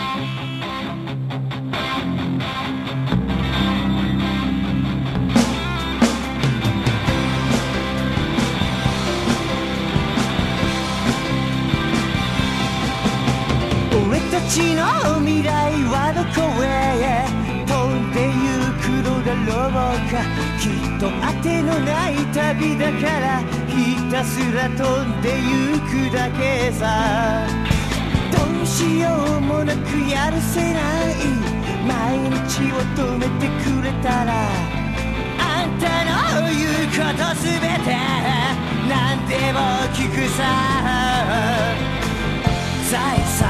俺たちの未来はどこへ飛んでゆくのだろうか。きっと当てのない旅だからひたすら飛んでゆくだけさ。どうしようもなくやるせない毎日を止めてくれたら、あんたの言うことすべて何でも聞くさ。財産